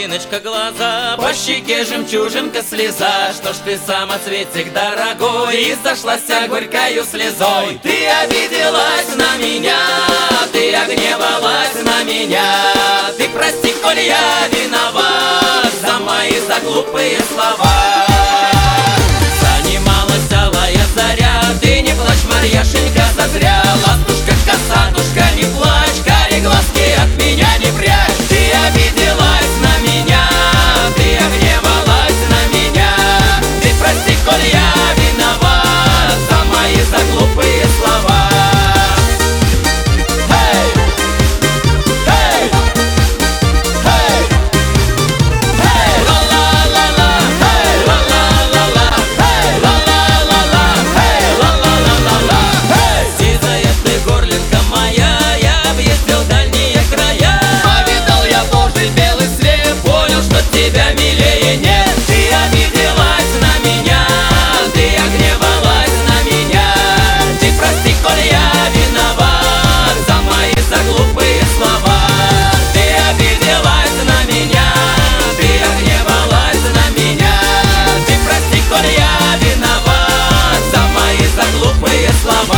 картиночка глаза, по щеке жемчужинка слеза. Что ж ты, самоцветик дорогой, и сошлася горькою слезой? Ты обиделась на меня, ты огневалась на меня. Ты прости, коль я виноват за мои за глупые слова. Занималась алая заря, ты не плачь, Марьяшенька, зазря. Ластушка, косатушка, не плачь, карие глазки от меня не прячь. Ты обиделась на меня, ты огневалась на меня. Ты прости, коль я виноват за мои за глупые слова. Тебя милее нет. Ты обиделась на меня, ты огневалась на меня. Ты прости, коль я виноват за мои за глупые слова. Ты обиделась на меня, ты огневалась на меня. Ты прости, коль я виноват за мои за глупые слова.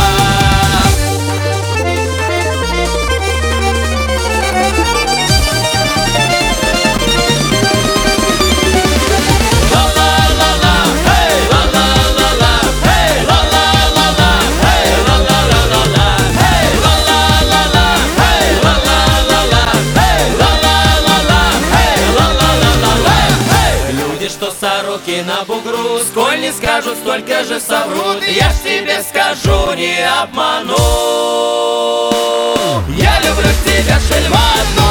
Что сороки на бугру, сколь не скажут, столько же соврут. Я ж тебе скажу, не обману. Я люблю тебя, шельма, одну.